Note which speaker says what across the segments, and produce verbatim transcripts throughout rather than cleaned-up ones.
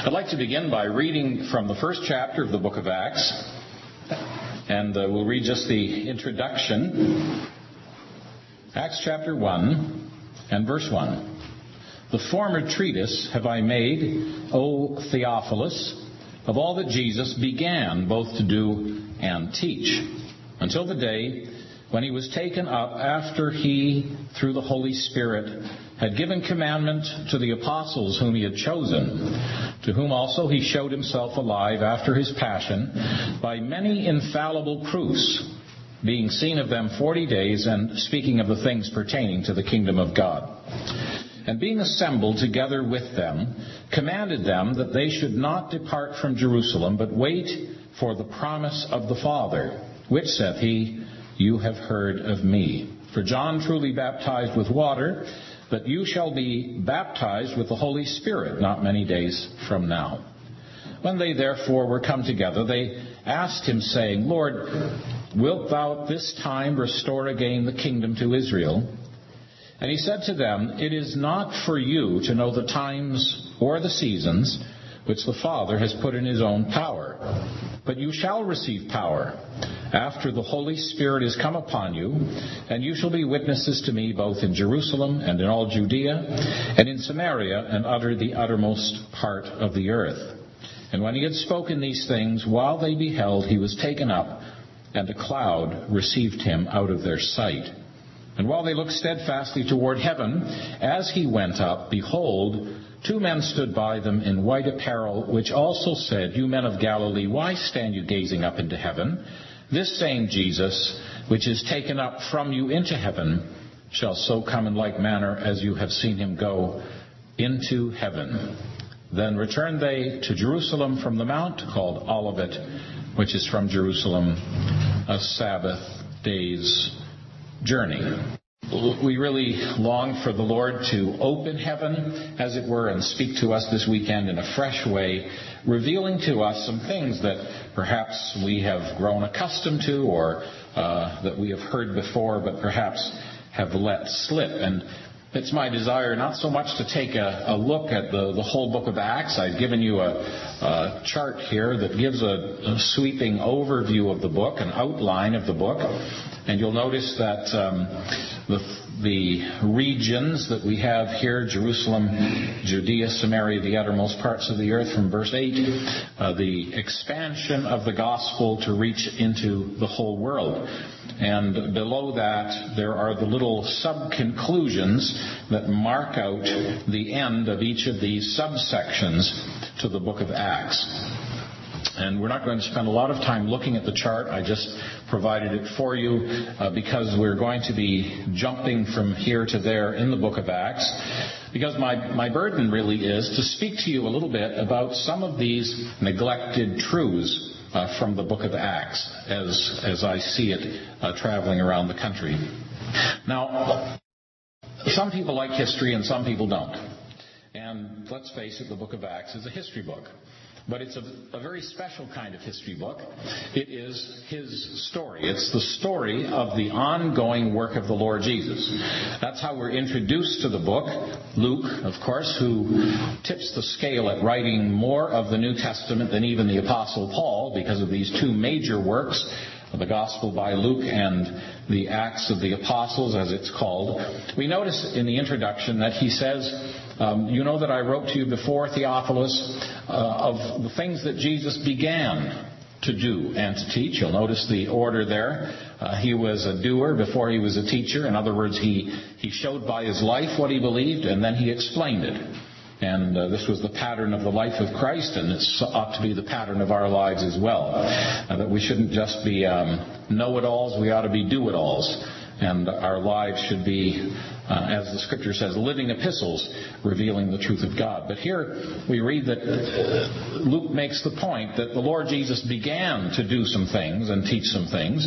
Speaker 1: I'd like to begin by reading from the first chapter of the book of Acts, and uh, we'll read just the introduction. Acts chapter one and verse one. The former treatise have I made, O Theophilus, of all that Jesus began both to do and teach, until the day when he was taken up after he, through the Holy Spirit, had given commandment to the apostles whom he had chosen, to whom also he showed himself alive after his passion by many infallible proofs, being seen of them forty days, and speaking of the things pertaining to the kingdom of God. And being assembled together with them, commanded them that they should not depart from Jerusalem, but wait for the promise of the Father, which, saith he, you have heard of me. For John truly baptized with water, but you shall be baptized with the Holy Spirit not many days from now. When they therefore were come together, they asked him, saying, Lord, wilt thou at this time restore again the kingdom to Israel? And he said to them, It is not for you to know the times or the seasons which the Father has put in his own power, but you shall receive power after the Holy Spirit is come upon you, and you shall be witnesses to me both in Jerusalem and in all Judea and in Samaria and utter the uttermost part of the earth. And when he had spoken these things, while they beheld, he was taken up, and a cloud received him out of their sight. And while they looked steadfastly toward heaven, as he went up, behold, two men stood by them in white apparel, which also said, You men of Galilee, why stand you gazing up into heaven? This same Jesus, which is taken up from you into heaven, shall so come in like manner as you have seen him go into heaven. Then returned they to Jerusalem from the mount called Olivet, which is from Jerusalem a Sabbath day's journey. We really long for the Lord to open heaven, as it were, and speak to us this weekend in a fresh way, revealing to us some things that perhaps we have grown accustomed to, or uh, that we have heard before, but perhaps have let slip. And it's my desire not so much to take a, a look at the, the whole book of Acts. I've given you a, a chart here that gives a, a sweeping overview of the book, an outline of the book. And you'll notice that um, the, the regions that we have here, Jerusalem, Judea, Samaria, the uttermost parts of the earth, from verse eight, uh, the expansion of the gospel to reach into the whole world. And below that, there are the little sub-conclusions that mark out the end of each of these subsections to the book of Acts. And we're not going to spend a lot of time looking at the chart. I just provided it for you uh, because we're going to be jumping from here to there in the book of Acts. Because my, my burden really is to speak to you a little bit about some of these neglected truths uh, from the book of Acts as, as I see it uh, traveling around the country. Now, some people like history and some people don't. And let's face it, the book of Acts is a history book. But it's a, a very special kind of history book. It is his story. It's the story of the ongoing work of the Lord Jesus. That's how we're introduced to the book. Luke, of course, who tips the scale at writing more of the New Testament than even the Apostle Paul because of these two major works, the Gospel by Luke and the Acts of the Apostles, as it's called. We notice in the introduction that he says, um, you know that I wrote to you before, Theophilus, uh, of the things that Jesus began to do and to teach. You'll notice the order there. Uh, he was a doer before he was a teacher. In other words, he, he showed by his life what he believed, and then he explained it. And uh, this was the pattern of the life of Christ, and this ought to be the pattern of our lives as well. Uh, that we shouldn't just be um, know-it-alls, we ought to be do-it-alls. And our lives should be, uh, as the Scripture says, living epistles revealing the truth of God. But here we read that uh, Luke makes the point that the Lord Jesus began to do some things and teach some things,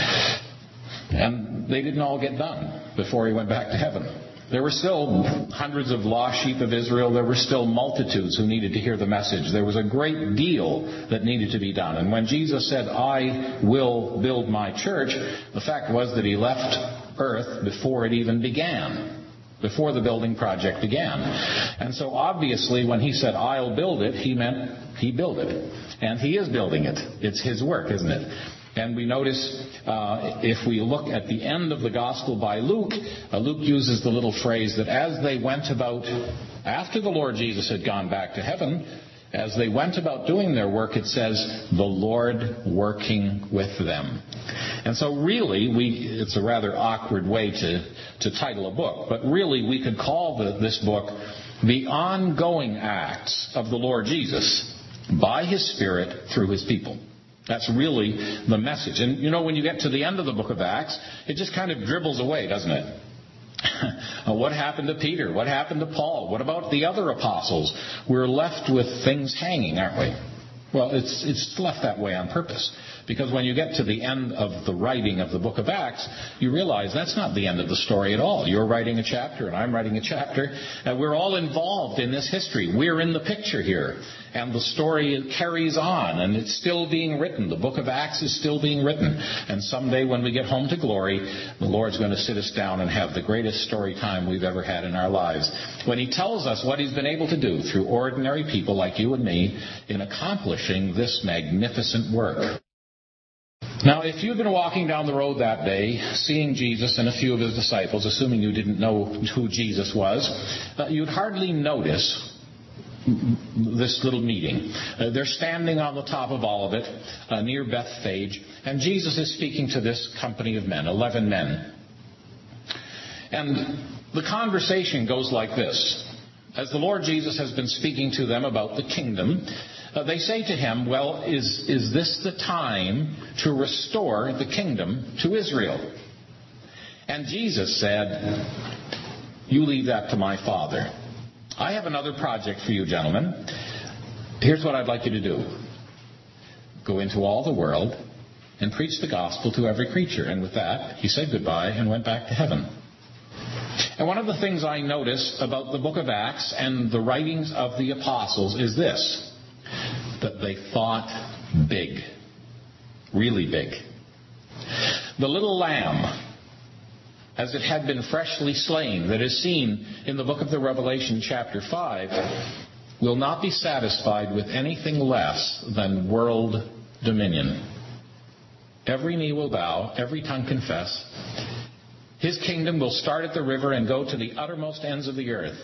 Speaker 1: and they didn't all get done before he went back to heaven. There were still hundreds of lost sheep of Israel. There were still multitudes who needed to hear the message. There was a great deal that needed to be done. And when Jesus said, I will build my church, the fact was that he left earth before it even began. before the building project began. And so obviously when he said, I'll build it, he meant he built it. And he is building it. It's his work, isn't it? And we notice, uh, if we look at the end of the Gospel by Luke, uh, Luke uses the little phrase that as they went about, after the Lord Jesus had gone back to heaven, as they went about doing their work, it says, the Lord working with them. And so really, we, it's a rather awkward way to, to title a book, but really we could call the, this book The Ongoing Acts of the Lord Jesus by His Spirit through His people. That's really the message. And you know, when you get to the end of the book of Acts, it just kind of dribbles away, doesn't it? What happened to Peter? What happened to Paul? What about the other apostles? We're left with things hanging, aren't we? Well, it's it's left that way on purpose. Because when you get to the end of the writing of the book of Acts, you realize that's not the end of the story at all. You're writing a chapter and I'm writing a chapter. And we're all involved in this history. We're in the picture here. And the story carries on and it's still being written. The book of Acts is still being written. And someday when we get home to glory, the Lord's going to sit us down and have the greatest story time we've ever had in our lives. When He tells us what He's been able to do through ordinary people like you and me in accomplishing this magnificent work. Now, if you'd been walking down the road that day, seeing Jesus and a few of His disciples, assuming you didn't know who Jesus was, uh, you'd hardly notice this little meeting. Uh, they're standing on the top of Olivet uh, near Bethphage, and Jesus is speaking to this company of men, eleven men. And the conversation goes like this. As the Lord Jesus has been speaking to them about the kingdom, Uh, they say to Him, well, is, is this the time to restore the kingdom to Israel? And Jesus said, you leave that to my Father. I have another project for you, gentlemen. Here's what I'd like you to do. Go into all the world and preach the gospel to every creature. And with that, He said goodbye and went back to heaven. And one of the things I notice about the book of Acts and the writings of the apostles is this. That they thought big. Really big. The little lamb, as it had been freshly slain, that is seen in the book of the Revelation chapter five, will not be satisfied with anything less than world dominion. Every knee will bow, every tongue confess. His kingdom will start at the river and go to the uttermost ends of the earth.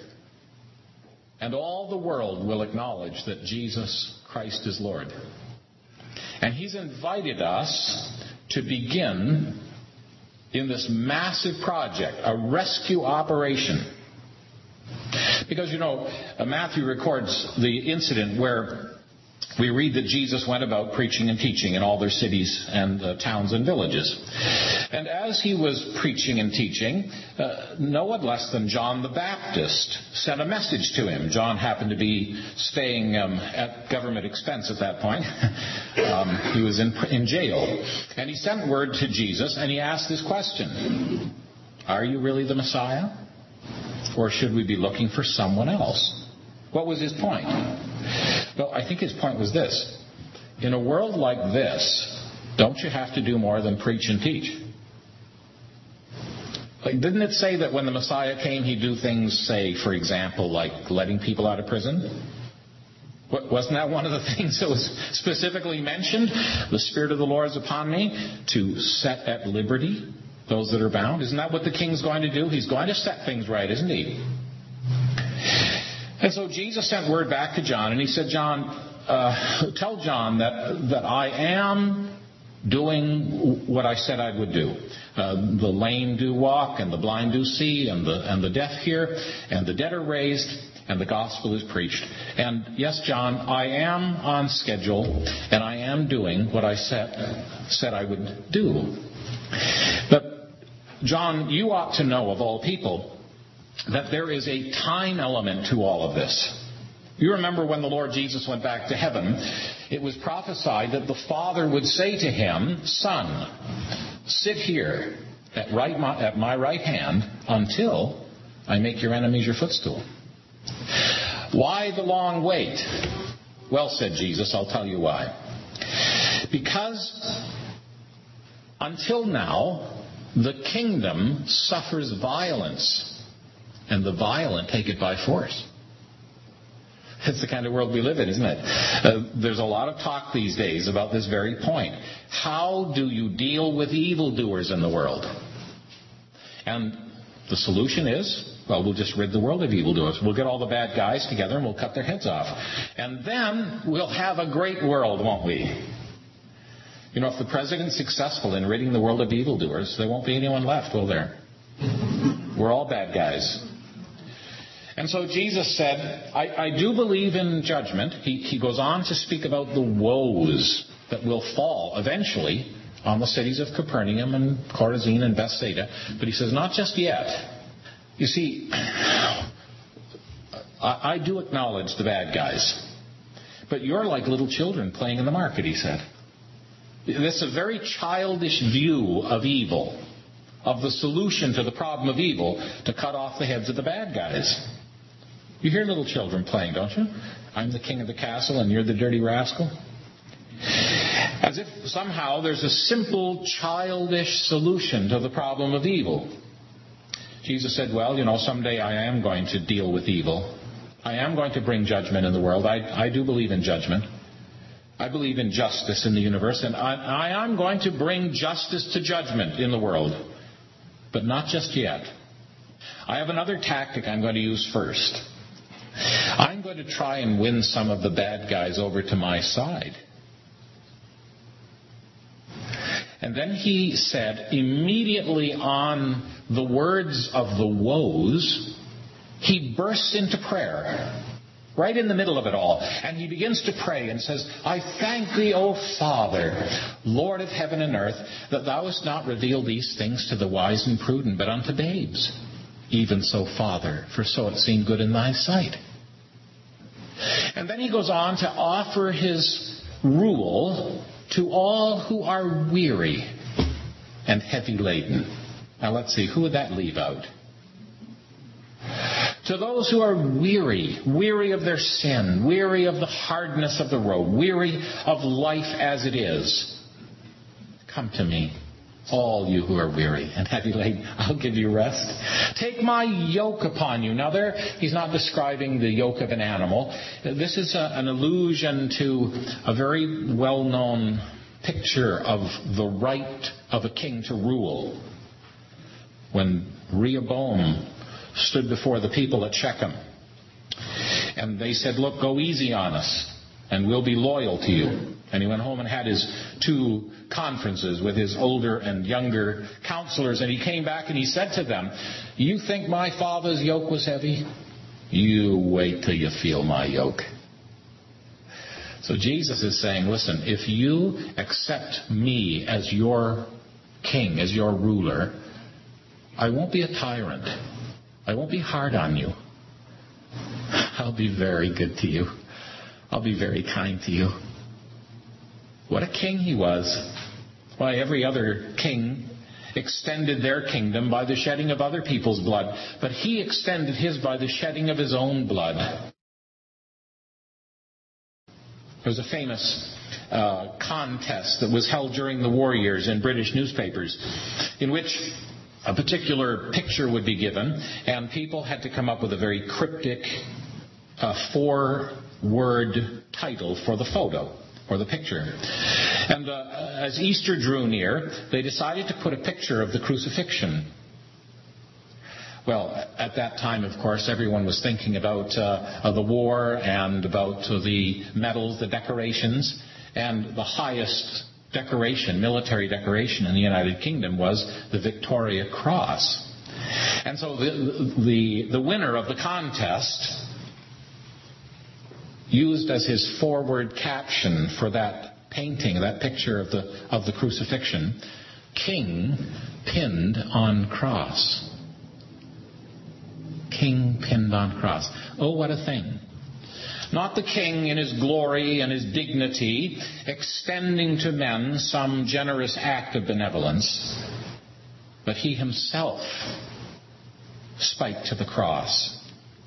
Speaker 1: And all the world will acknowledge that Jesus Christ is Lord. And He's invited us to begin in this massive project, a rescue operation. Because, you know, Matthew records the incident where we read that Jesus went about preaching and teaching in all their cities and uh, towns and villages. And as He was preaching and teaching, uh, no one less than John the Baptist sent a message to Him. John happened to be staying um, at government expense at that point. um, he was in, in jail. And he sent word to Jesus and he asked this question. Are you really the Messiah? Or should we be looking for someone else? What was his point? Well, I think his point was this. In a world like this, don't you have to do more than preach and teach? Like, didn't it say that when the Messiah came, He'd do things, say, for example, like letting people out of prison? Wasn't that one of the things that was specifically mentioned? The Spirit of the Lord is upon me to set at liberty those that are bound. Isn't that what the King's going to do? He's going to set things right, isn't He? And so Jesus sent word back to John, and He said, John, uh, tell John that that I am doing what I said I would do. Uh, the lame do walk, and the blind do see, and the and the deaf hear, and the dead are raised, and the gospel is preached. And yes, John, I am on schedule, and I am doing what I said said I would do. But John, you ought to know of all people that there is a time element to all of this. You remember when the Lord Jesus went back to heaven, it was prophesied that the Father would say to Him, Son, sit here at, right, at my right hand until I make your enemies your footstool. Why the long wait? Well, said Jesus, I'll tell you why. Because until now, the kingdom suffers violence, and the violent take it by force. It's the kind of world we live in, isn't it? Uh, there's a lot of talk these days about this very point. How do you deal with evildoers in the world? And the solution is, well, we'll just rid the world of evildoers. We'll get all the bad guys together and we'll cut their heads off. And then we'll have a great world, won't we? You know, if the president's successful in ridding the world of evildoers, there won't be anyone left, will there? We're all bad guys. And so Jesus said, I, I do believe in judgment. He, he goes on to speak about the woes that will fall eventually on the cities of Capernaum and Chorazin and Bethsaida. But he says, not just yet. You see, I, I do acknowledge the bad guys. But you're like little children playing in the market, he said. This is a very childish view of evil, of the solution to the problem of evil, to cut off the heads of the bad guys. You hear little children playing, don't you? I'm the king of the castle and you're the dirty rascal. As if somehow there's a simple, childish solution to the problem of evil. Jesus said, well, you know, someday I am going to deal with evil. I am going to bring judgment in the world. I, I do believe in judgment. I believe in justice in the universe. And I, I am going to bring justice to judgment in the world. But not just yet. I have another tactic I'm going to use first. I'm going to try and win some of the bad guys over to my side. And then he said, immediately on the words of the woes, he bursts into prayer. Right in the middle of it all. And he begins to pray and says, I thank thee, O Father, Lord of heaven and earth, that thou hast not revealed these things to the wise and prudent, but unto babes. Even so, Father, for so it seemed good in thy sight. And then he goes on to offer his rule to all who are weary and heavy laden. Now let's see, who would that leave out? To those who are weary, weary of their sin, weary of the hardness of the road, weary of life as it is, come to me, all you who are weary and heavy laden. I'll give you rest. Take my yoke upon you. Now there, he's not describing the yoke of an animal. This is a, an allusion to a very well-known picture of the right of a king to rule. When Rehoboam stood before the people at Shechem, and they said, look, go easy on us, and we'll be loyal to you. And he went home and had his two conferences with his older and younger counselors, and he came back and he said to them, you think my father's yoke was heavy? You wait till you feel my yoke. So Jesus is saying, listen, if you accept me as your king, as your ruler, I won't be a tyrant. I won't be hard on you. I'll be very good to you. I'll be very kind to you. What a king he was. Why, every other king extended their kingdom by the shedding of other people's blood, but he extended his by the shedding of his own blood. There's a famous uh, contest that was held during the war years in British newspapers, in which a particular picture would be given, and people had to come up with a very cryptic uh, four-word title for the photo, or the picture. And uh, as Easter drew near, they decided to put a picture of the crucifixion. Well, at that time, of course, everyone was thinking about uh, the war and about uh, the medals, the decorations, and the highest decoration, military decoration in the United Kingdom was the Victoria Cross. And so the, the, the winner of the contest used as his forward caption for that painting, that picture of the, of the crucifixion, King pinned on cross. King pinned on cross. Oh, what a thing. Not the king in his glory and his dignity extending to men some generous act of benevolence, but he himself spiked to the cross.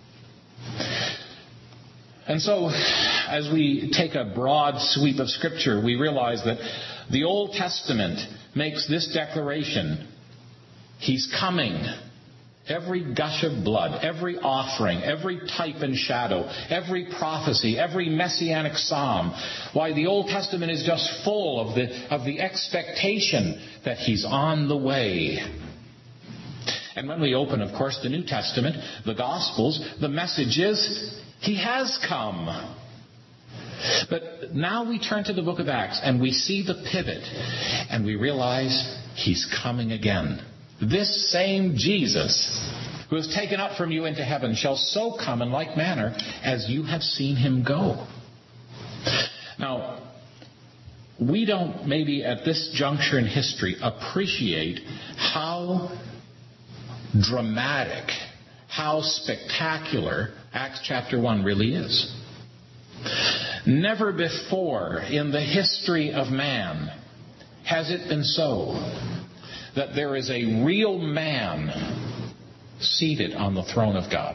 Speaker 1: And so, as we take a broad sweep of Scripture, we realize that the Old Testament makes this declaration: He's coming, every gush of blood, every offering, every type and shadow, every prophecy, every messianic psalm. Why, the Old Testament is just full of the, of the expectation that He's on the way. And when we open, of course, the New Testament, the Gospels, the message is, He has come. But now we turn to the book of Acts and we see the pivot and we realize He's coming again. This same Jesus who is taken up from you into heaven shall so come in like manner as you have seen Him go. Now, we don't maybe at this juncture in history appreciate how dramatic, how spectacular Acts chapter one really is. Never before in the history of man has it been so that there is a real man seated on the throne of God,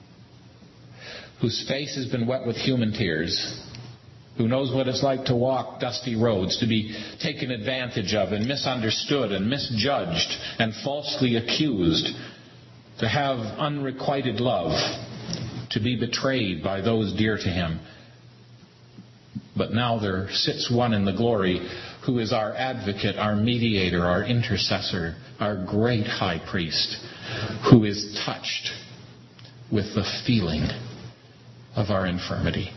Speaker 1: whose face has been wet with human tears, who knows what it's like to walk dusty roads, to be taken advantage of and misunderstood and misjudged and falsely accused, to have unrequited love, to be betrayed by those dear to Him. But now there sits one in the glory who is our advocate, our mediator, our intercessor, our great high priest, who is touched with the feeling of our infirmity.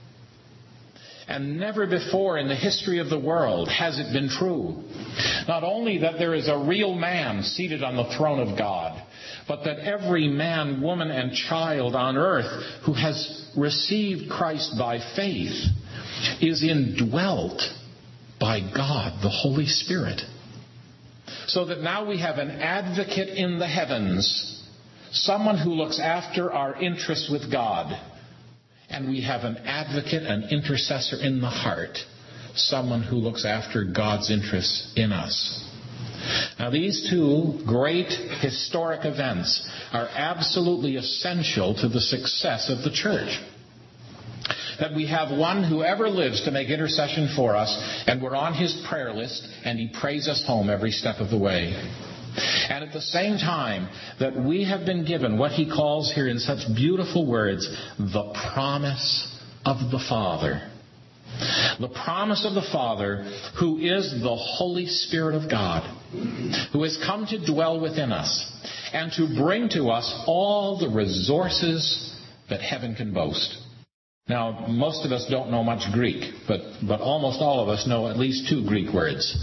Speaker 1: And never before in the history of the world has it been true, not only that there is a real man seated on the throne of God, but that every man, woman, and child on earth who has received Christ by faith is indwelt by God, the Holy Spirit. So that now we have an advocate in the heavens, someone who looks after our interests with God. And we have an advocate, an intercessor in the heart, someone who looks after God's interests in us. Now, these two great historic events are absolutely essential to the success of the church. That we have one who ever lives to make intercession for us, and we're on His prayer list, and He prays us home every step of the way. And at the same time, that we have been given what He calls here in such beautiful words, the promise of the Father. The promise of the Father, who is the Holy Spirit of God, who has come to dwell within us and to bring to us all the resources that heaven can boast. Now, most of us don't know much Greek, but, but almost all of us know at least two Greek words.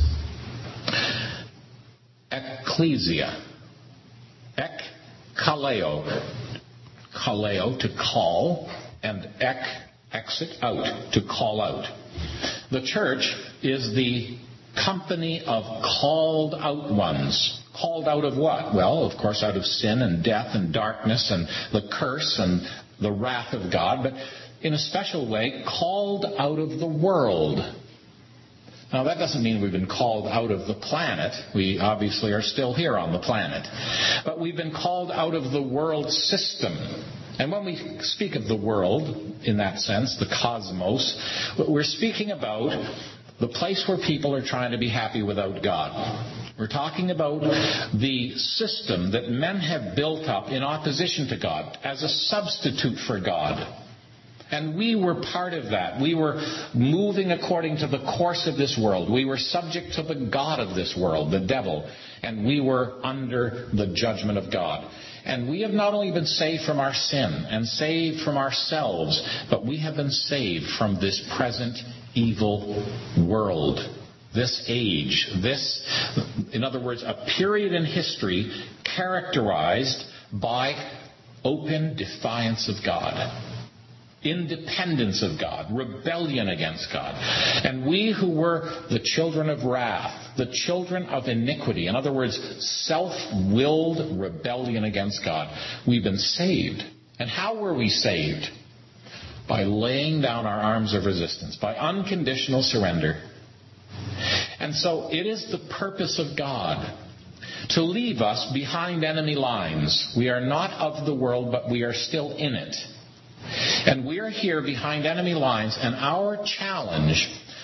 Speaker 1: Ecclesia. Ek, kaleo. Kaleo, to call, and ek, exit, out, to call out. The church is the company of called out ones. Called out of what? Well, of course, out of sin and death and darkness and the curse and the wrath of God, but in a special way, called out of the world. Now, that doesn't mean we've been called out of the planet. We obviously are still here on the planet. But we've been called out of the world system. And when we speak of the world, in that sense, the cosmos, we're speaking about the place where people are trying to be happy without God. We're talking about the system that men have built up in opposition to God, as a substitute for God. And we were part of that. We were moving according to the course of this world. We were subject to the god of this world, the devil. And we were under the judgment of God. And we have not only been saved from our sin and saved from ourselves, but we have been saved from this present evil world. This age, this, in other words, a period in history characterized by open defiance of God. Independence of God, rebellion against God. And we who were the children of wrath, the children of iniquity, in other words, self-willed rebellion against God, we've been saved. And how were we saved? By laying down our arms of resistance, by unconditional surrender. And so it is the purpose of God to leave us behind enemy lines. We are not of the world, but we are still in it. And we're here behind enemy lines, and our challenge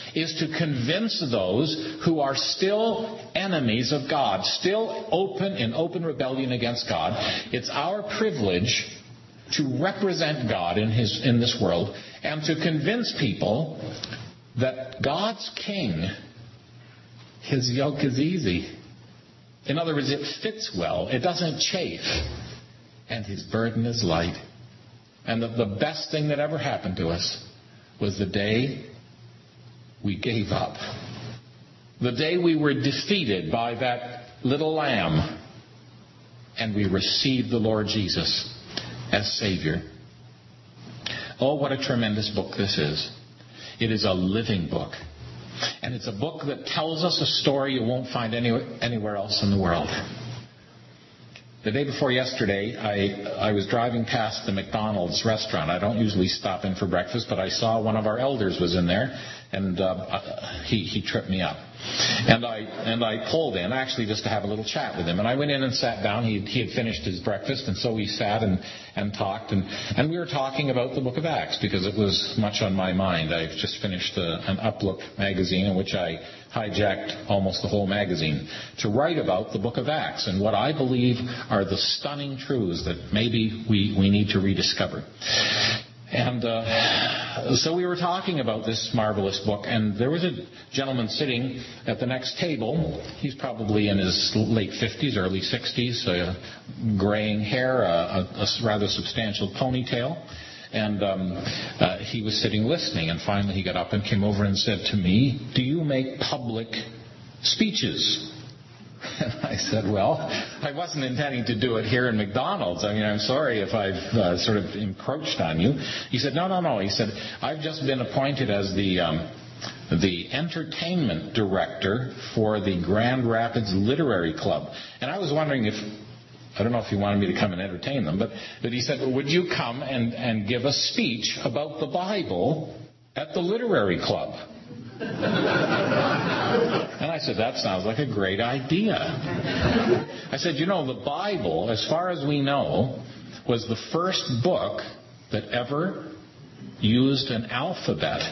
Speaker 1: is to convince those who are still enemies of God, still open in open rebellion against God. It's our privilege to represent God in his in this world and to convince people that God's king, his yoke is easy. In other words, it fits well. It doesn't chafe. And his burden is light. And the, the best thing that ever happened to us was the day we gave up. The day we were defeated by that little lamb and we received the Lord Jesus as Savior. Oh, what a tremendous book this is. It is a living book. And it's a book that tells us a story you won't find anywhere, anywhere else in the world. The day before yesterday, I, I was driving past the McDonald's restaurant. I don't usually stop in for breakfast, but I saw one of our elders was in there, and uh, he, he tripped me up. And I and I pulled in, actually just to have a little chat with him. And I went in and sat down. He, he had finished his breakfast, and so we sat and, and talked. And, and we were talking about the book of Acts, because it was much on my mind. I've just finished a, an Uplook magazine in which I hijacked almost the whole magazine to write about the book of Acts and what I believe are the stunning truths that maybe we, we need to rediscover. And uh, so we were talking about this marvelous book, and there was a gentleman sitting at the next table. He's probably in his late fifties, early sixties, uh, graying hair, uh, a, a rather substantial ponytail. And um, uh, he was sitting listening, and finally he got up and came over and said to me, "Do you make public speeches?" And I said, well, I wasn't intending to do it here in McDonald's. I mean, I'm sorry if I've uh, sort of encroached on you. He said, no, no, no. He said, I've just been appointed as the um, the entertainment director for the Grand Rapids Literary Club. And I was wondering if, I don't know if he wanted me to come and entertain them, but, but he said, well, would you come and, and give a speech about the Bible at the Literary Club? And I said, that sounds like a great idea. I said, you know, the Bible, as far as we know, was the first book that ever used an alphabet.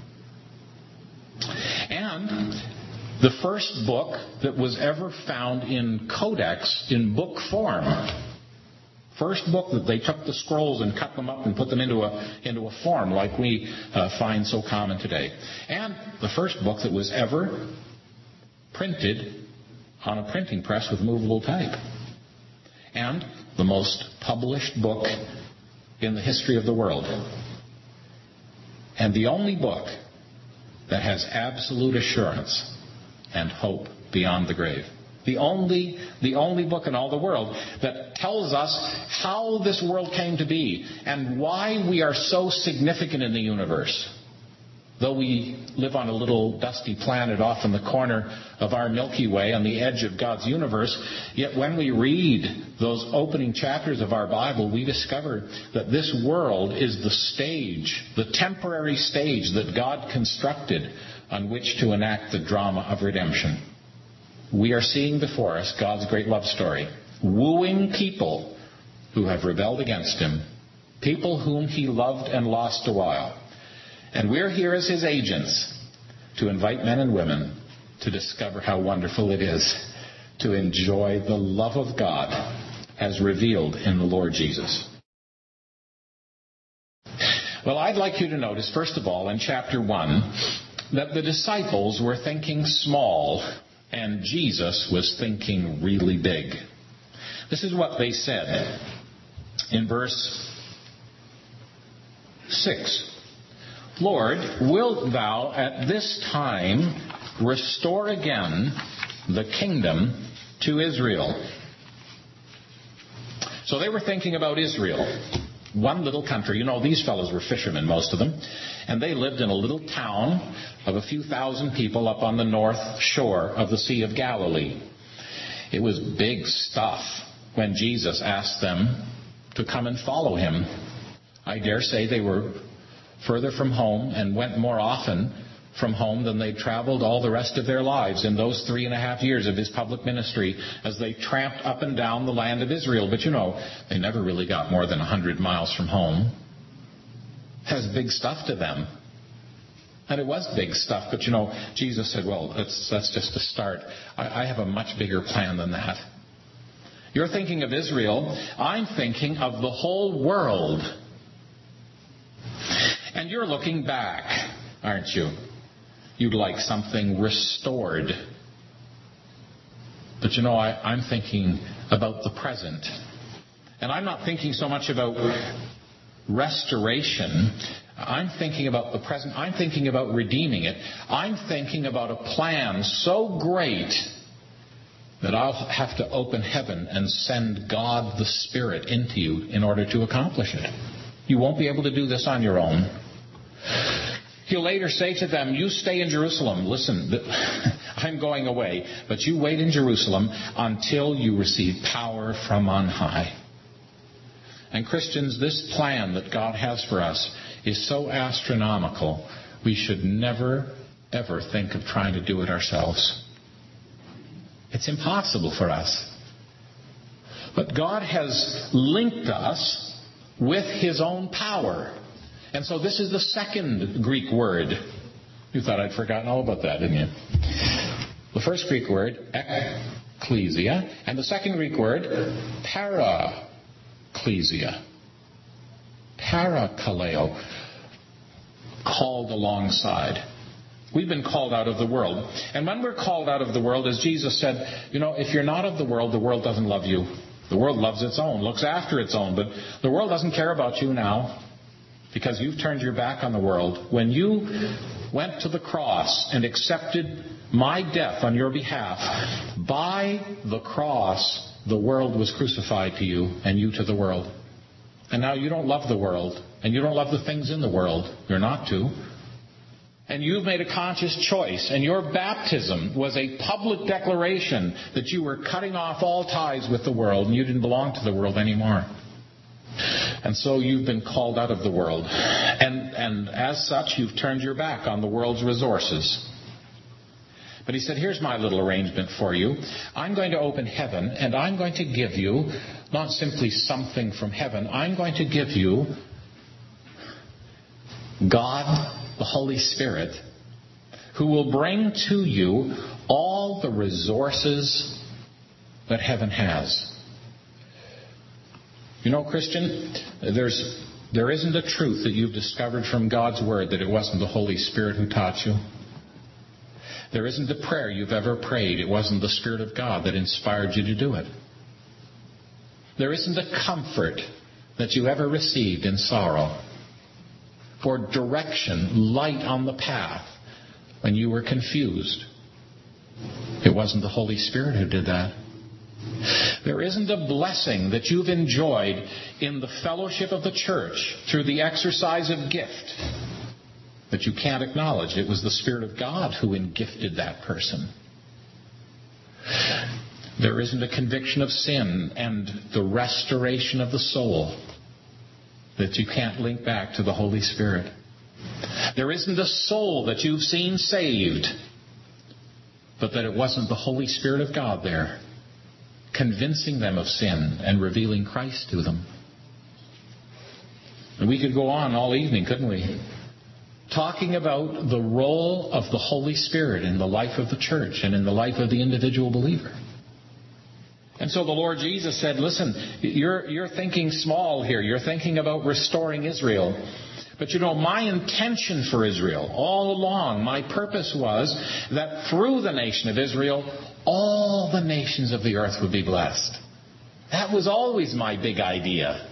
Speaker 1: And the first book that was ever found in codex, in book form. First book that they took the scrolls and cut them up and put them into a into a form like we uh, find so common today. And the first book that was ever printed on a printing press with movable type. And the most published book in the history of the world. And the only book that has absolute assurance and hope beyond the grave. The only, the only book in all the world that tells us how this world came to be and why we are so significant in the universe. Though we live on a little dusty planet off in the corner of our Milky Way on the edge of God's universe, yet when we read those opening chapters of our Bible, we discover that this world is the stage, the temporary stage that God constructed on which to enact the drama of redemption. We are seeing before us God's great love story, wooing people who have rebelled against him, people whom he loved and lost a while. And we're here as his agents to invite men and women to discover how wonderful it is to enjoy the love of God as revealed in the Lord Jesus. Well, I'd like you to notice, first of all, in chapter one, that the disciples were thinking small and Jesus was thinking really big. This is what they said in verse six. Lord, wilt thou at this time restore again the kingdom to Israel? So they were thinking about Israel, one little country. You know, these fellows were fishermen, most of them, and they lived in a little town of a few thousand people up on the north shore of the Sea of Galilee. It was big stuff when Jesus asked them to come and follow him. I dare say they were further from home and went more often from home than they traveled all the rest of their lives in those three and a half years of his public ministry as they tramped up and down the land of Israel. But you know, they never really got more than a hundred miles from home. It has big stuff to them. And it was big stuff. But, you know, Jesus said, well, that's, that's just a start. I, I have a much bigger plan than that. You're thinking of Israel. I'm thinking of the whole world. And you're looking back, aren't you? You'd like something restored. But, you know, I, I'm thinking about the present. And I'm not thinking so much about restoration. I'm thinking about the present. I'm thinking about redeeming it. I'm thinking about a plan so great that I'll have to open heaven and send God the Spirit into you in order to accomplish it. You won't be able to do this on your own. He'll later say to them, you stay in Jerusalem. Listen, I'm going away, but you wait in Jerusalem until you receive power from on high. And Christians, this plan that God has for us is so astronomical, we should never, ever think of trying to do it ourselves. It's impossible for us. But God has linked us with His own power. And so this is the second Greek word. You thought I'd forgotten all about that, didn't you? The first Greek word, ecclesia, and the second Greek word, paracclesia. Parakaleo. Called alongside. We've been called out of the world. And when we're called out of the world, as Jesus said, you know, if you're not of the world, the world doesn't love you. The world loves its own, looks after its own, but the world doesn't care about you now because you've turned your back on the world. When you went to the cross and accepted my death on your behalf, by the cross, the world was crucified to you and you to the world. And now you don't love the world, and you don't love the things in the world. You're not to. And you've made a conscious choice, and your baptism was a public declaration that you were cutting off all ties with the world, and you didn't belong to the world anymore. And so you've been called out of the world. And, and as such, you've turned your back on the world's resources. But he said, here's my little arrangement for you. I'm going to open heaven, and I'm going to give you not simply something from heaven. I'm going to give you God, the Holy Spirit, who will bring to you all the resources that heaven has. You know, Christian, there's there isn't a truth that you've discovered from God's Word that it wasn't the Holy Spirit who taught you. There isn't a prayer you've ever prayed. It wasn't the Spirit of God that inspired you to do it. There isn't a comfort that you ever received in sorrow, or direction, light on the path when you were confused. It wasn't the Holy Spirit who did that. There isn't a blessing that you've enjoyed in the fellowship of the church through the exercise of gift that you can't acknowledge. It was the Spirit of God who engifted that person. There isn't a conviction of sin and the restoration of the soul that you can't link back to the Holy Spirit. There isn't a soul that you've seen saved, but that it wasn't the Holy Spirit of God there, convincing them of sin and revealing Christ to them. And we could go on all evening, couldn't we? Talking about the role of the Holy Spirit in the life of the church and in the life of the individual believer. And so the Lord Jesus said, listen, you're, you're thinking small here. You're thinking about restoring Israel. But you know, my intention for Israel all along, my purpose was that through the nation of Israel, all the nations of the earth would be blessed. That was always my big idea.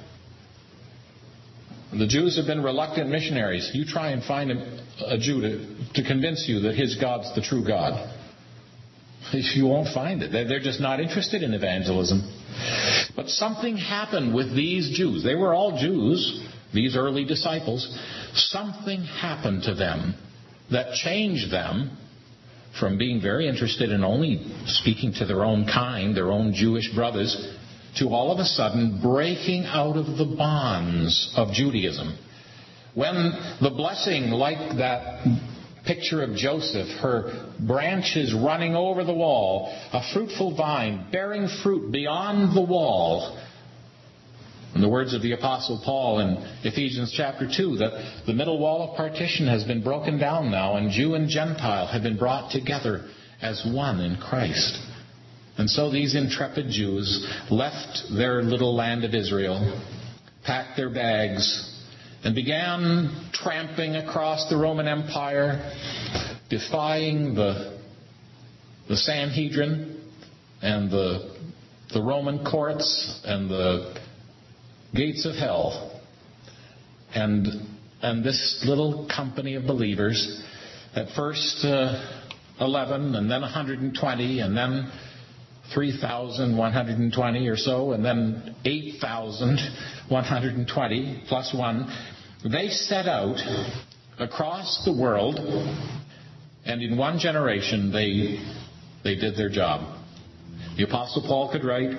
Speaker 1: The Jews have been reluctant missionaries. You try and find a, a Jew to, to convince you that his God's the true God. You won't find it. They're just not interested in evangelism. But something happened with these Jews. They were all Jews, these early disciples. Something happened to them that changed them from being very interested in only speaking to their own kind, their own Jewish brothers, to all of a sudden breaking out of the bonds of Judaism. When the blessing, like that picture of Joseph, her branches running over the wall, a fruitful vine bearing fruit beyond the wall, In the words of the Apostle Paul in Ephesians chapter two, that the middle wall of partition has been broken down now, and Jew and Gentile have been brought together as one in Christ. And so these intrepid Jews left their little land of Israel, packed their bags, and began tramping across the Roman Empire, defying the, the Sanhedrin and the, the Roman courts and the gates of hell. And, and this little company of believers, at first uh, eleven, and then one hundred twenty, and then three thousand one hundred twenty or so, and then eight thousand one hundred twenty plus one, they set out across the world, and in one generation they they did their job. The Apostle Paul could write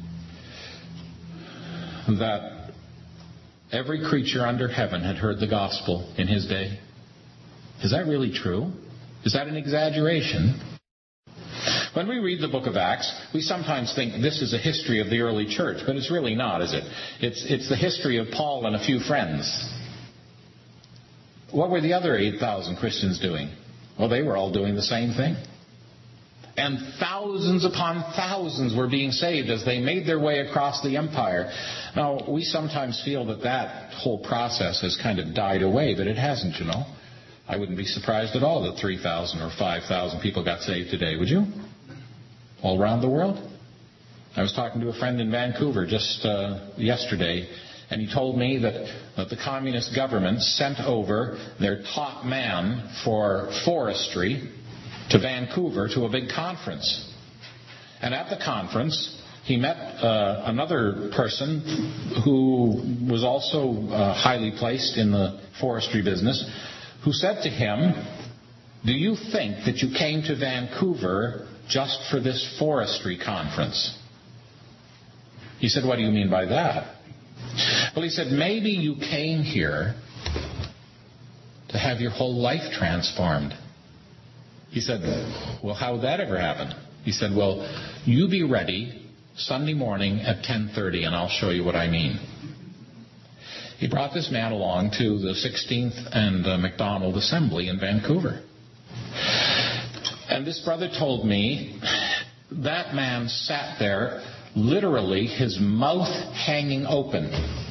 Speaker 1: that every creature under heaven had heard the gospel in his day. Is that really true? Is that an exaggeration? When we read the book of Acts, we sometimes think this is a history of the early church, but it's really not, is it? It's, it's the history of Paul and a few friends. What were the other eight thousand Christians doing? Well, they were all doing the same thing. And thousands upon thousands were being saved as they made their way across the empire. Now, we sometimes feel that that whole process has kind of died away, but it hasn't, you know. I wouldn't be surprised at all that three thousand or five thousand people got saved today, would you? All around the world? I was talking to a friend in Vancouver just uh, yesterday, and he told me that, that the communist government sent over their top man for forestry to Vancouver to a big conference. And at the conference, he met uh, another person who was also uh, highly placed in the forestry business, who said to him, "Do you think that you came to Vancouver just for this forestry conference?" He said, "What do you mean by that?" Well, he said, "Maybe you came here to have your whole life transformed." He said, "Well, how would that ever happen?" He said, "Well, you be ready Sunday morning at ten thirty, and I'll show you what I mean." He brought this man along to the sixteenth and uh, MacDonald Assembly in Vancouver. And this brother told me that man sat there, literally his mouth hanging open.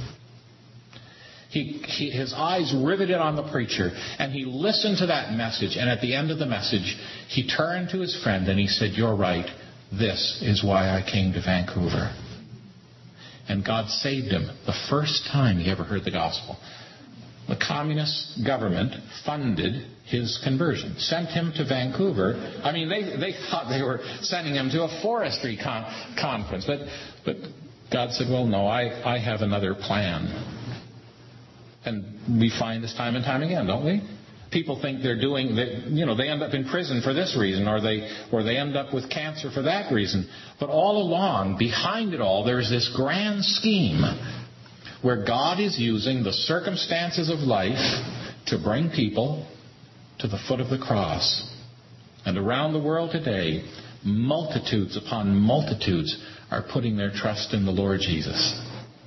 Speaker 1: He, he, his eyes riveted on the preacher, and he listened to that message, and at the end of the message, he turned to his friend and he said, "You're right. This is why I came to Vancouver." And God saved him the first time he ever heard the gospel. The communist government funded his conversion, sent him to Vancouver. I mean, they, they thought they were sending him to a forestry con- conference. But, but God said, "Well, no, I, I have another plan." And we find this time and time again, don't we? People think they're doing, they, you know, they end up in prison for this reason, or they, or they end up with cancer for that reason. But all along, behind it all, there's this grand scheme where God is using the circumstances of life to bring people to the foot of the cross. And around the world today, multitudes upon multitudes are putting their trust in the Lord Jesus.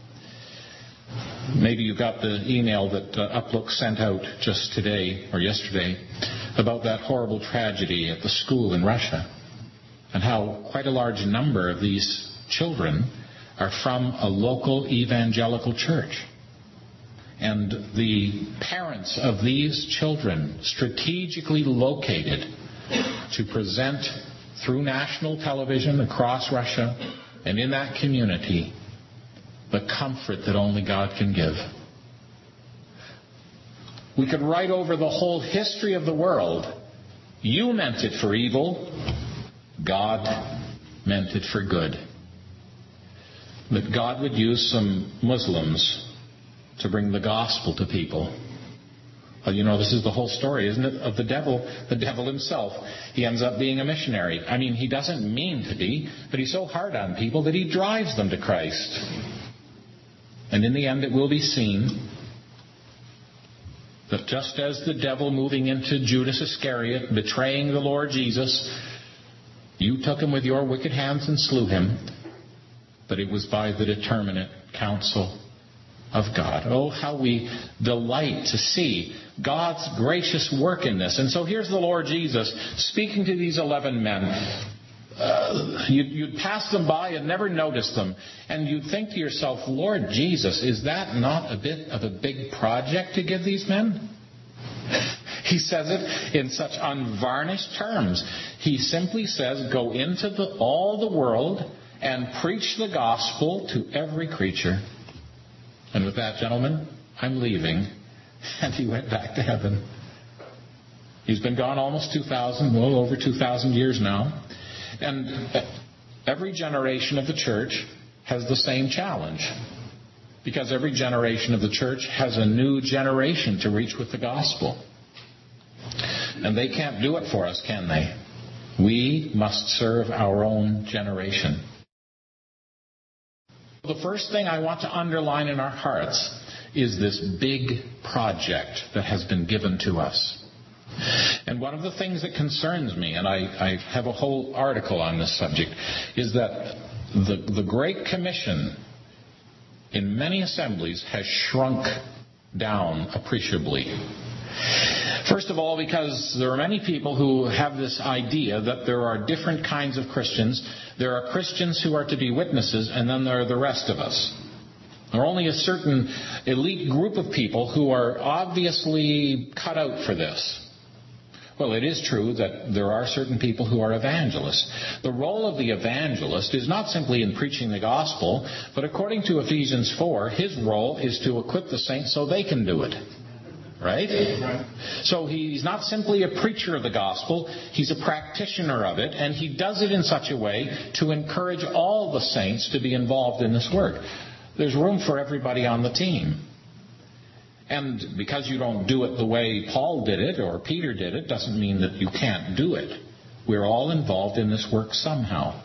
Speaker 1: Maybe you got the email that uh, Uplook sent out just today or yesterday about that horrible tragedy at the school in Russia, and how quite a large number of these children are from a local evangelical church. And the parents of these children strategically located to present through national television across Russia and in that community the comfort that only God can give. We could write over the whole history of the world. You meant it for evil. God meant it for good. That God would use some Muslims to bring the gospel to people. Well, you know, this is the whole story, isn't it, of the devil, the devil himself. He ends up being a missionary. I mean, he doesn't mean to be, but he's so hard on people that he drives them to Christ. And in the end, it will be seen that just as the devil moving into Judas Iscariot, betraying the Lord Jesus, you took him with your wicked hands and slew him, but it was by the determinate counsel of God. Oh, how we delight to see God's gracious work in this. And so here's the Lord Jesus speaking to these eleven men. Uh, you'd, you'd pass them by and never notice them. And you'd think to yourself, Lord Jesus, is that not a bit of a big project to give these men? He says it in such unvarnished terms. He simply says, go into the, all the world and preach the gospel to every creature. And with that, gentlemen, I'm leaving. And he went back to heaven. He's been gone almost two thousand, well over two thousand years now. And every generation of the church has the same challenge. Because every generation of the church has a new generation to reach with the gospel. And they can't do it for us, can they? We must serve our own generation. The first thing I want to underline in our hearts is this big project that has been given to us. And one of the things that concerns me, and I, I have a whole article on this subject, is that the, the Great Commission in many assemblies has shrunk down appreciably. First of all, because there are many people who have this idea that there are different kinds of Christians. There are Christians who are to be witnesses, and then there are the rest of us. There are only a certain elite group of people who are obviously cut out for this. Well, it is true that there are certain people who are evangelists. The role of the evangelist is not simply in preaching the gospel, but according to Ephesians four, his role is to equip the saints so they can do it. Right? So he's not simply a preacher of the gospel, he's a practitioner of it, and he does it in such a way to encourage all the saints to be involved in this work. There's room for everybody on the team. And because you don't do it the way Paul did it or Peter did it, doesn't mean that you can't do it. We're all involved in this work somehow.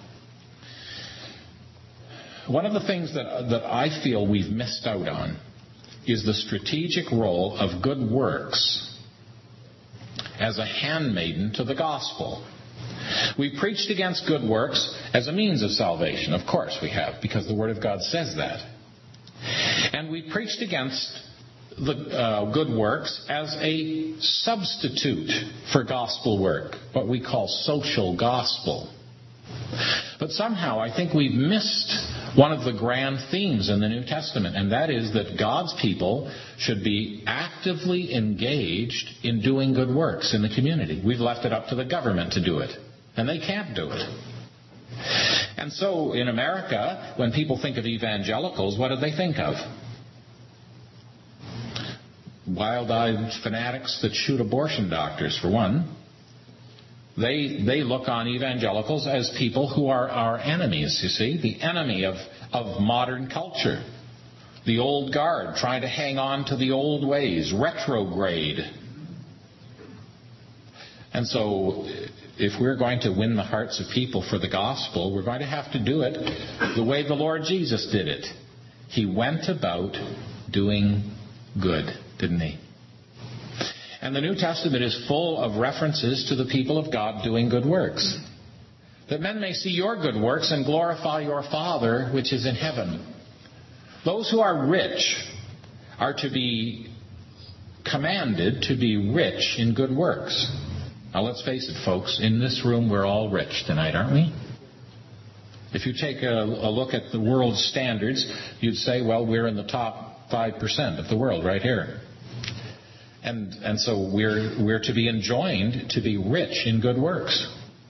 Speaker 1: One of the things that, that I feel we've missed out on is the strategic role of good works as a handmaiden to the gospel. We preached against good works as a means of salvation. Of course we have, because the Word of God says that. And we preached against the uh, good works as a substitute for gospel work, what we call social gospel. But somehow I think we've missed one of the grand themes in the New Testament, and that is that God's people should be actively engaged in doing good works in the community. We've left it up to the government to do it, and they can't do it. And so in America, when people think of evangelicals, what do they think of? Wild-eyed fanatics that shoot abortion doctors, for one. They they look on evangelicals as people who are our enemies, you see, the enemy of, of modern culture. The old guard trying to hang on to the old ways, retrograde. And so if we're going to win the hearts of people for the gospel, we're going to have to do it the way the Lord Jesus did it. He went about doing good, didn't he? And the New Testament is full of references to the people of God doing good works. That men may see your good works and glorify your Father which is in heaven. Those who are rich are to be commanded to be rich in good works. Now let's face it, folks, in this room we're all rich tonight, aren't we? If you take a, a look at the world's standards, you'd say, well, we're in the top five percent of the world right here. And and so we're we're to be enjoined to be rich in good works.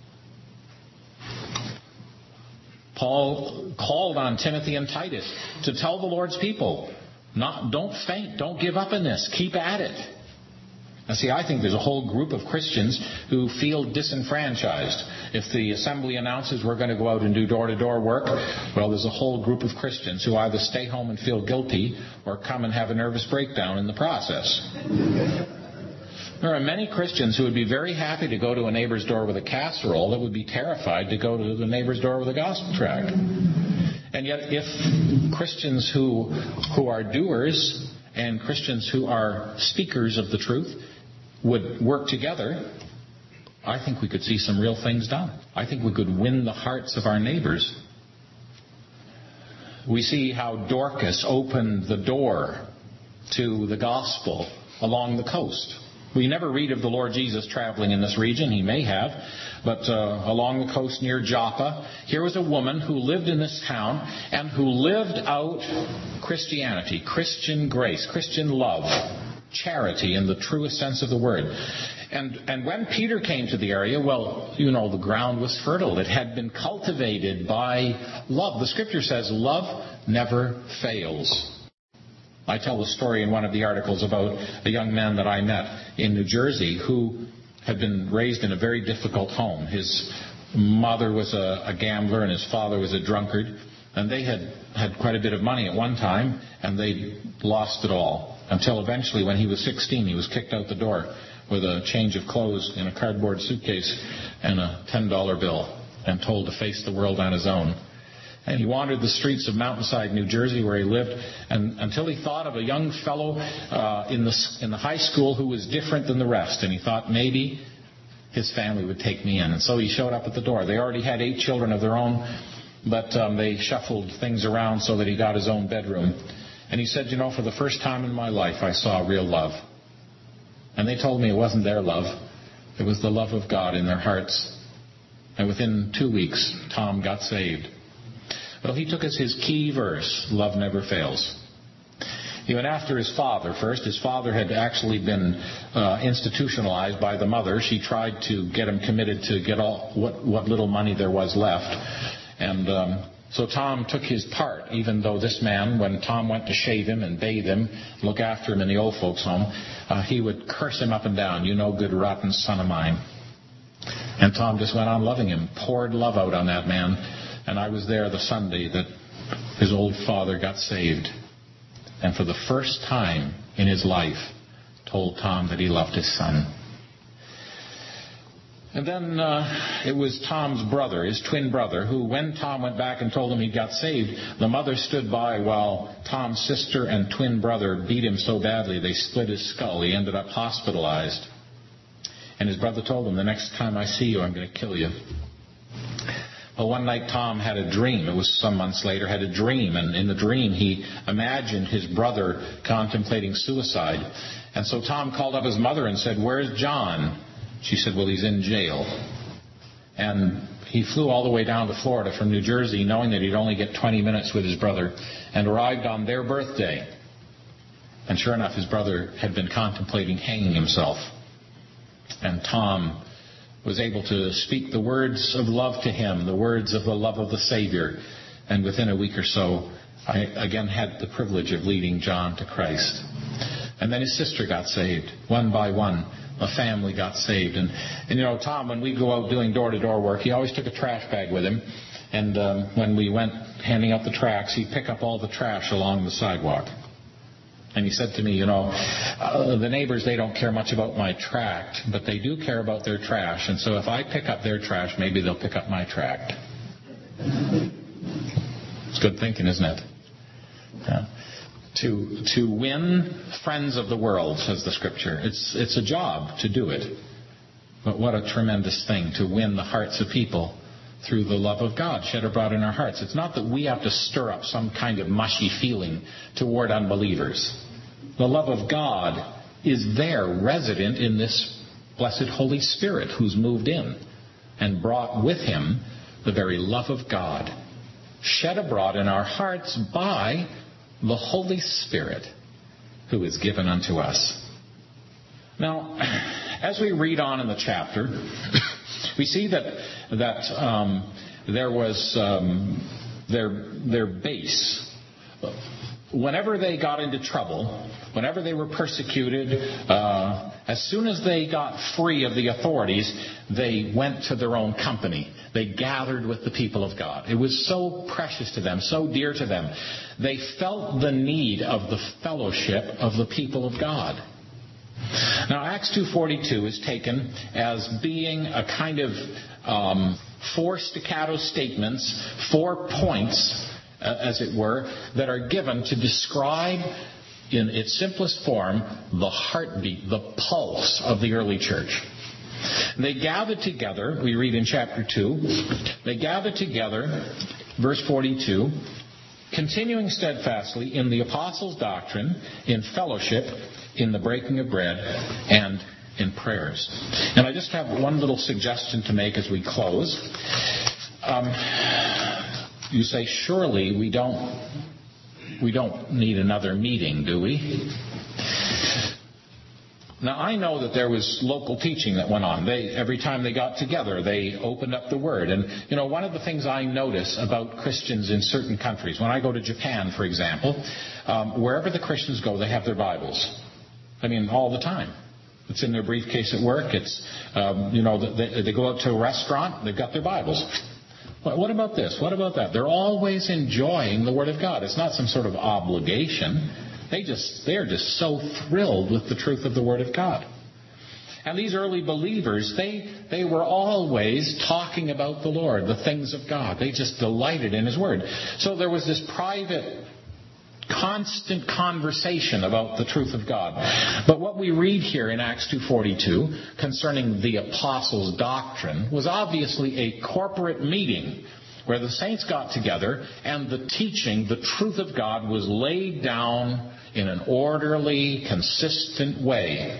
Speaker 1: Paul called on Timothy and Titus to tell the Lord's people, not don't faint, don't give up in this, keep at it. Now see, I think there's a whole group of Christians who feel disenfranchised. If the assembly announces we're going to go out and do door-to-door work, well, there's a whole group of Christians who either stay home and feel guilty or come and have a nervous breakdown in the process. There are many Christians who would be very happy to go to a neighbor's door with a casserole that would be terrified to go to the neighbor's door with a gospel tract. And yet if Christians who who are doers and Christians who are speakers of the truth would work together, I think we could see some real things done. I think we could win the hearts of our neighbors. we see how Dorcas opened the door to the gospel along the coast. We never read of the Lord Jesus traveling in this region. He may have. But uh, along the coast near Joppa, here was a woman who lived in this town and who lived out Christianity, Christian grace, Christian love, charity in the truest sense of the word. And, and when Peter came to the area, well, you know, the ground was fertile. It had been cultivated by love. The Scripture says love never fails. I tell the story in one of the articles about a young man that I met in New Jersey who had been raised in a very difficult home. His mother was a, a gambler and his father was a drunkard. And they had had quite a bit of money at one time, and they lost it all. Until eventually, when he was sixteen, he was kicked out the door with a change of clothes in a cardboard suitcase and a ten dollar bill, and told to face the world on his own. And he wandered the streets of Mountainside, New Jersey, where he lived, and until he thought of a young fellow uh, in the in the high school who was different than the rest. And he thought maybe his family would take me in. And so he showed up at the door. They already had eight children of their own, but um, they shuffled things around so that he got his own bedroom. And he said, you know, for the first time in my life, I saw real love. And they told me it wasn't their love. It was the love of God in their hearts. And within two weeks, Tom got saved. Well, he took as his key verse, love never fails. He went after his father first. His father had actually been uh, institutionalized by the mother. She tried to get him committed to get all what, what little money there was left. And um, so Tom took his part, even though this man, when Tom went to shave him and bathe him, look after him in the old folks' home, uh, he would curse him up and down, you no good rotten son of mine. And Tom just went on loving him, poured love out on that man. And I was there the Sunday that his old father got saved. And for the first time in his life, told Tom that he loved his son. And then uh, it was Tom's brother, his twin brother, who when Tom went back and told him he got saved, the mother stood by while Tom's sister and twin brother beat him so badly they split his skull. He ended up hospitalized. And his brother told him, the next time I see you, I'm going to kill you. Well, one night Tom had a dream. It was some months later, had a dream. And in the dream, he imagined his brother contemplating suicide. And so Tom called up his mother and said, where's John? She said, well, he's in jail. And he flew all the way down to Florida from New Jersey, knowing that he'd only get twenty minutes with his brother, and arrived on their birthday. And sure enough, his brother had been contemplating hanging himself. And Tom was able to speak the words of love to him, the words of the love of the Savior. And within a week or so, I again had the privilege of leading John to Christ. And then his sister got saved. One by one, a family got saved. And, and you know, Tom, when we go out doing door-to-door work, he always took a trash bag with him. And um, when we went handing out the tracts, he'd pick up all the trash along the sidewalk. And he said to me, you know, uh, the neighbors, they don't care much about my tract, but they do care about their trash. And so if I pick up their trash, maybe they'll pick up my tract. It's good thinking, isn't it? Yeah. To to win friends of the world, says the Scripture. It's it's a job to do it. But what a tremendous thing to win the hearts of people through the love of God shed abroad in our hearts. It's not that we have to stir up some kind of mushy feeling toward unbelievers. The love of God is there, resident in this blessed Holy Spirit who's moved in and brought with him the very love of God, shed abroad in our hearts by the Holy Spirit who is given unto us. Now, as we read on in the chapter, we see that that um, there was um, their their base. Whenever they got into trouble, whenever they were persecuted, uh, as soon as they got free of the authorities, they went to their own company. They gathered with the people of God. It was so precious to them, so dear to them. They felt the need of the fellowship of the people of God. Now, Acts two forty-two is taken as being a kind of um, four staccato statements, four points, uh, as it were, that are given to describe in its simplest form the heartbeat, the pulse of the early church. They gathered together, we read in chapter two, they gathered together, verse forty-two, continuing steadfastly in the apostles' doctrine, in fellowship, in the breaking of bread, and in prayers. And I just have one little suggestion to make as we close. Um, you say, surely we don't we don't need another meeting, do we? Now, I know that there was local teaching that went on. They, every time they got together, they opened up the Word. And, you know, one of the things I notice about Christians in certain countries, when I go to Japan, for example, um, wherever the Christians go, they have their Bibles. I mean, all the time. It's in their briefcase at work. It's, um, you know, they, they go out to a restaurant, they've got their Bibles. What about this? What about that? They're always enjoying the Word of God. It's not some sort of obligation. They just, they're just so thrilled with the truth of the Word of God. And these early believers, they, they were always talking about the Lord, the things of God. They just delighted in His Word. So there was this private, constant conversation about the truth of God. But what we read here in Acts two forty-two concerning the apostles' doctrine was obviously a corporate meeting where the saints got together and the teaching, the truth of God, was laid down in an orderly, consistent way.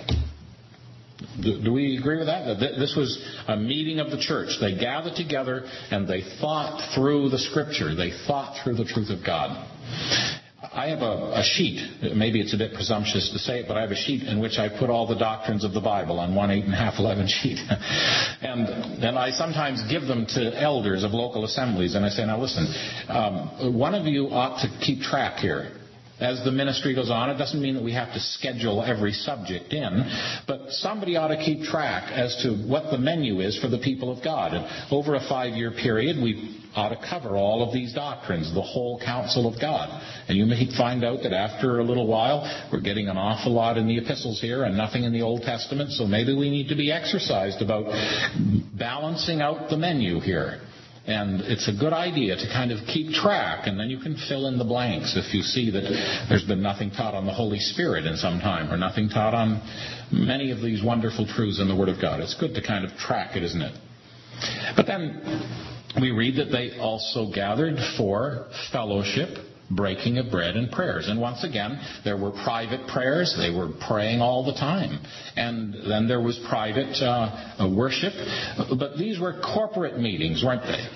Speaker 1: Do, do we agree with that? That this was a meeting of the church. They gathered together and they thought through the Scripture. They thought through the truth of God. I have a, a sheet. Maybe it's a bit presumptuous to say it, but I have a sheet in which I put all the doctrines of the Bible on one eight and a half eleven sheet. and then I sometimes give them to elders of local assemblies, and I say, now listen, um, one of you ought to keep track here. As the ministry goes on, it doesn't mean that we have to schedule every subject in, but somebody ought to keep track as to what the menu is for the people of God. And over a five-year period, we ought to cover all of these doctrines, the whole counsel of God. And you may find out that after a little while, we're getting an awful lot in the epistles here and nothing in the Old Testament, so maybe we need to be exercised about balancing out the menu here. And it's a good idea to kind of keep track, and then you can fill in the blanks if you see that there's been nothing taught on the Holy Spirit in some time, or nothing taught on many of these wonderful truths in the Word of God. It's good to kind of track it, isn't it? But then we read that they also gathered for fellowship, breaking of bread, and prayers. And once again, there were private prayers. They were praying all the time. And then there was private uh, worship. But these were corporate meetings, weren't they?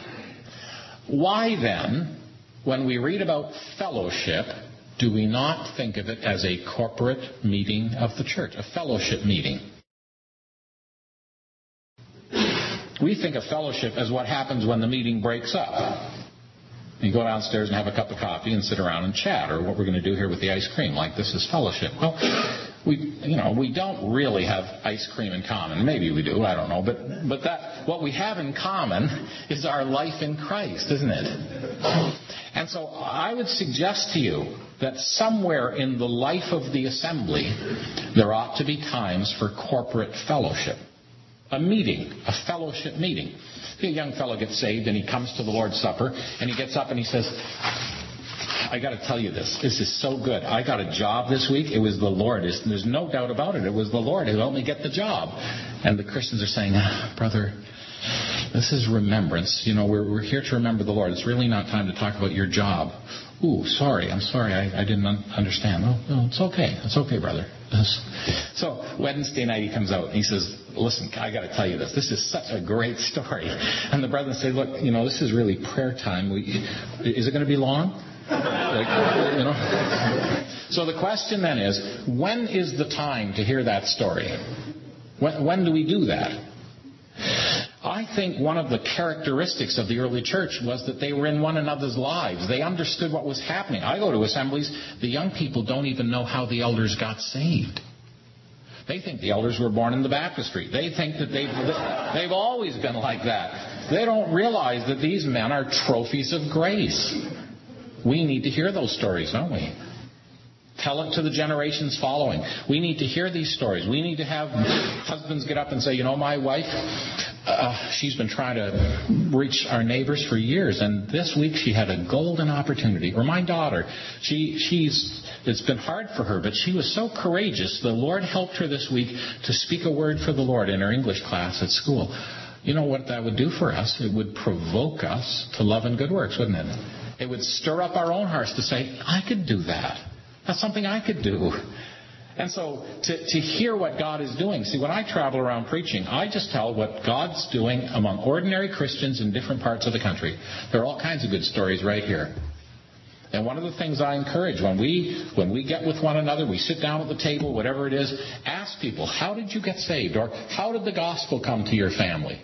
Speaker 1: Why then, when we read about fellowship, do we not think of it as a corporate meeting of the church, a fellowship meeting? We think of fellowship as what happens when the meeting breaks up. You go downstairs and have a cup of coffee and sit around and chat, or what we're going to do here with the ice cream, like this is fellowship. Well, we, you know, we don't really have ice cream in common. Maybe we do, I don't know. But but that what we have in common is our life in Christ, isn't it? And so I would suggest to you that somewhere in the life of the assembly, there ought to be times for corporate fellowship. A meeting, a fellowship meeting. A young fellow gets saved and he comes to the Lord's Supper and he gets up and he says, I got to tell you this. This is so good. I got a job this week. It was the Lord. There's no doubt about it. It was the Lord who helped me get the job. And the Christians are saying, ah, brother, this is remembrance. You know, we're, we're here to remember the Lord. It's really not time to talk about your job. Ooh, sorry. I'm sorry. I, I didn't un- understand. Oh, no, it's okay. It's okay, brother. So Wednesday night he comes out and he says, listen, I got to tell you this. This is such a great story. And the brethren say, look, you know, this is really prayer time. We, is it going to be long? Like, you know. So the question then is, when is the time to hear that story? When, when do we do that? I think one of the characteristics of the early church was that they were in one another's lives. They understood what was happening. I go to assemblies, the young people don't even know how the elders got saved. They think the elders were born in the baptistry. They think that they've, they've always been like that. They don't realize that these men are trophies of grace. We need to hear those stories, don't we? Tell it to the generations following. We need to hear these stories. We need to have husbands get up and say, you know, my wife, uh, she's been trying to reach our neighbors for years, and this week she had a golden opportunity. Or my daughter, she, she's, it's been hard for her, but she was so courageous. The Lord helped her this week to speak a word for the Lord in her English class at school. you know what that would do for us? It would provoke us to love and good works, wouldn't it? It would stir up our own hearts to say, I could do that. That's something I could do. And so to, to hear what God is doing. See, when I travel around preaching, I just tell what God's doing among ordinary Christians in different parts of the country. There are all kinds of good stories right here. And one of the things I encourage when we when we get with one another, we sit down at the table, whatever it is, ask people, how did you get saved? Or how did the gospel come to your family?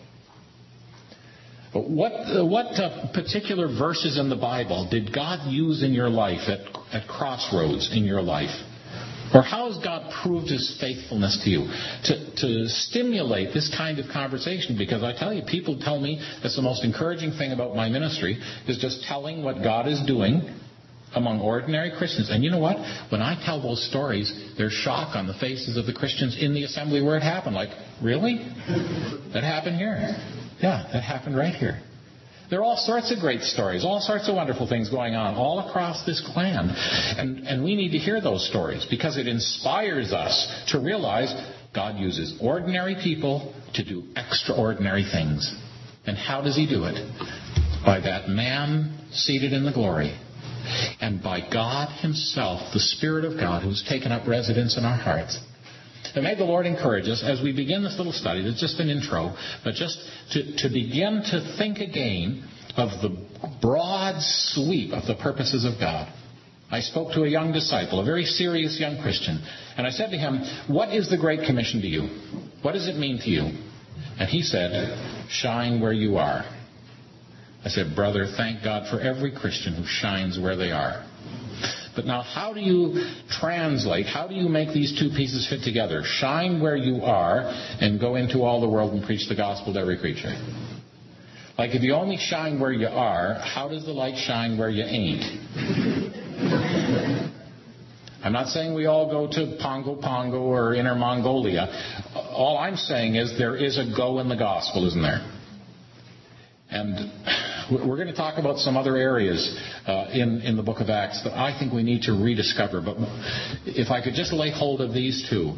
Speaker 1: But what what uh, particular verses in the Bible did God use in your life at, at crossroads in your life? Or how has God proved His faithfulness to you? To, to stimulate this kind of conversation, because I tell you, people tell me that's the most encouraging thing about my ministry, is just telling what God is doing among ordinary Christians. And you know what? When I tell those stories, there's shock on the faces of the Christians in the assembly where it happened. Like, really? That happened here? Yeah, that happened right here. There are all sorts of great stories, all sorts of wonderful things going on all across this land. And, and we need to hear those stories because it inspires us to realize God uses ordinary people to do extraordinary things. And how does He do it? By that man seated in the glory. And by God Himself, the Spirit of God, who's taken up residence in our hearts. And may the Lord encourage us as we begin this little study. It's just an intro, but just to, to begin to think again of the broad sweep of the purposes of God. I spoke to a young disciple, a very serious young Christian, and I said to him, what is the Great Commission to you? What does it mean to you? And he said, shine where you are. I said, brother, thank God for every Christian who shines where they are. But now, how do you translate, how do you make these two pieces fit together? Shine where you are and go into all the world and preach the gospel to every creature. Like, if you only shine where you are, how does the light shine where you ain't? I'm not saying we all go to Pongo Pongo or Inner Mongolia. All I'm saying is there is a go in the gospel, isn't there? And we're going to talk about some other areas uh, in, in the book of Acts that I think we need to rediscover. But if I could just lay hold of these two.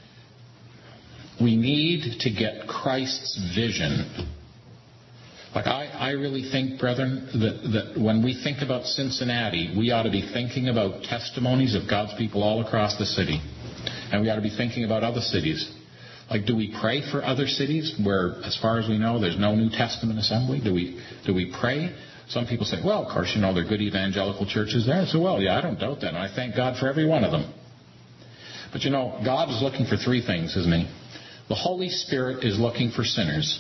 Speaker 1: We need to get Christ's vision. Like I, I really think, brethren, that, that when we think about Cincinnati, we ought to be thinking about testimonies of God's people all across the city. And we ought to be thinking about other cities. Like, do we pray for other cities where, as far as we know, there's no New Testament assembly? Do we do we pray? Some people say, well, of course, you know, there are good evangelical churches there. So, well, yeah, I don't doubt that. And I thank God for every one of them. But, you know, God is looking for three things, isn't He? The Holy Spirit is looking for sinners.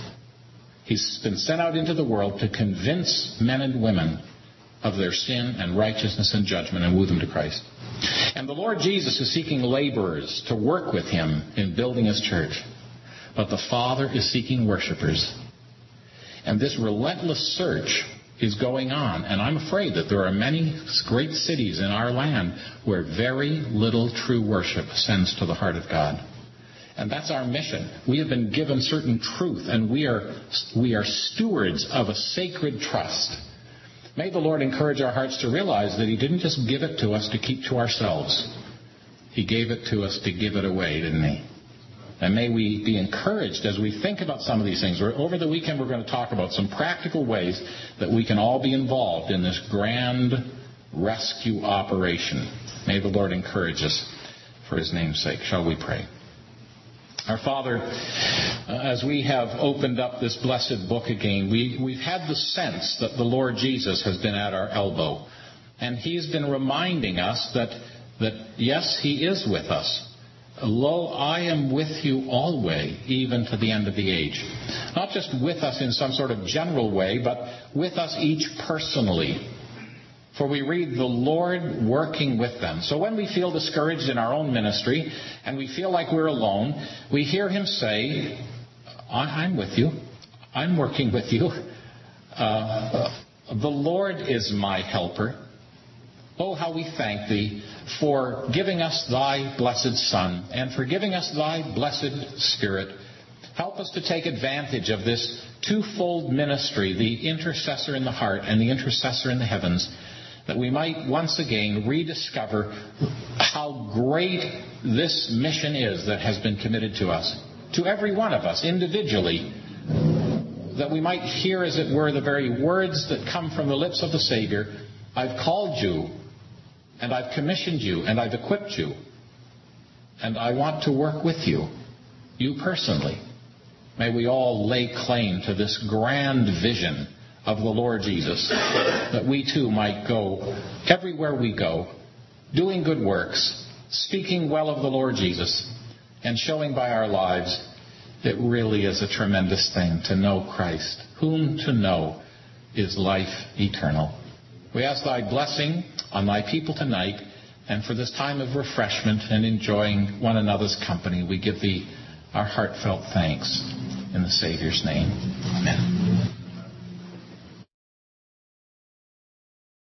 Speaker 1: He's been sent out into the world to convince men and women of their sin and righteousness and judgment and woo them to Christ. And the Lord Jesus is seeking laborers to work with Him in building His church. But the Father is seeking worshipers. And this relentless search is going on. And I'm afraid that there are many great cities in our land where very little true worship ascends to the heart of God. And that's our mission. We have been given certain truth, and we are we are stewards of a sacred trust. May the Lord encourage our hearts to realize that He didn't just give it to us to keep to ourselves. He gave it to us to give it away, didn't He? And may we be encouraged as we think about some of these things. Over the weekend, we're going to talk about some practical ways that we can all be involved in this grand rescue operation. May the Lord encourage us for His name's sake. Shall we pray? Our Father, uh, as we have opened up this blessed book again, we, we've had the sense that the Lord Jesus has been at our elbow. And He's been reminding us that, that yes, He is with us. Lo, I am with you always, even to the end of the age. Not just with us in some sort of general way, but with us each personally. For we read the Lord working with them. So when we feel discouraged in our own ministry and we feel like we're alone, we hear Him say, I'm with you. I'm working with you. Uh, the Lord is my helper. Oh, how we thank Thee for giving us Thy blessed Son and for giving us Thy blessed Spirit. Help us to take advantage of this twofold ministry, the intercessor in the heart and the intercessor in the heavens, that we might once again rediscover how great this mission is that has been committed to us, to every one of us individually, that we might hear, as it were, the very words that come from the lips of the Savior. I've called you, and I've commissioned you, and I've equipped you, and I want to work with you, you personally. May we all lay claim to this grand vision of the Lord Jesus, that we too might go everywhere we go, doing good works, speaking well of the Lord Jesus, and showing by our lives it really is a tremendous thing to know Christ, whom to know is life eternal. We ask thy blessing on thy people tonight, and for this time of refreshment and enjoying one another's company, we give thee our heartfelt thanks in the Savior's name. Amen.